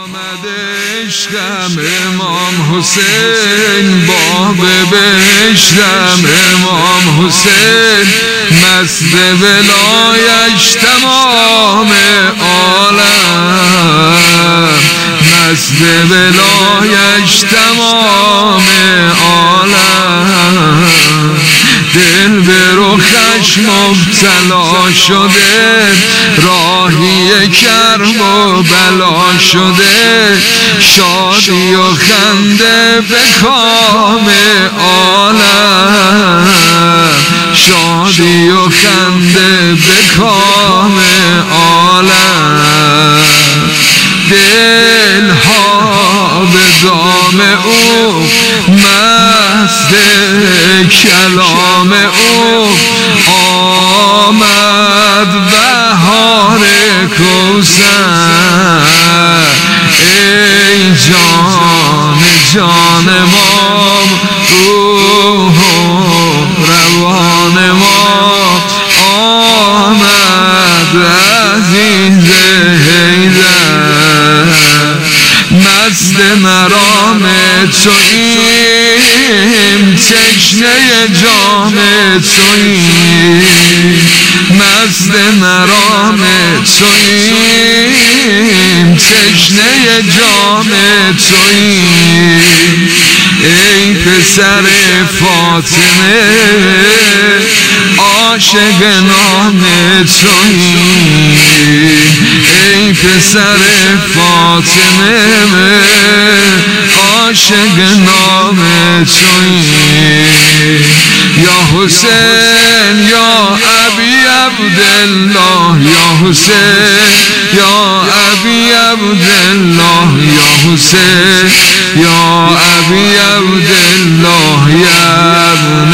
آمد عشقم امام حسین، باب بهشتم امام حسین، مست ولایش تمام عالم، مست ولایش تمام عالم، دل به رخش مبتلا شده، راهی کرب و بلا شده، شادی و خنده به کام عالم، شادی و خنده به کام عالم، دلها به دام او مست کلام او، آمد بهار کوثر، ای جان جان ما، روح و روان ما، آمد عزیز حیدر، مست مرام توییم، تشنه جام توییم، مست مرام توییم، تشنه جام توییم، ای پسر فاطمه عاشق نام توییم، ای پسر فاطمه عاشق نام توییم، یا حسین یا ابی عبدالله، یا حسین یا ابی عبدالله، یا حسین یا ابی عبدالله، یا ابن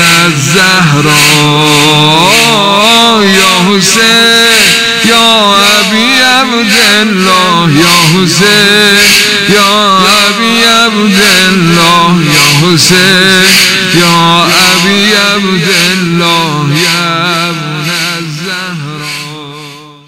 الزهرا، یا حسین یا ابی عبدالله، یا حسین یا ابی عبدالله، یا حسین یا ابی عبدالله.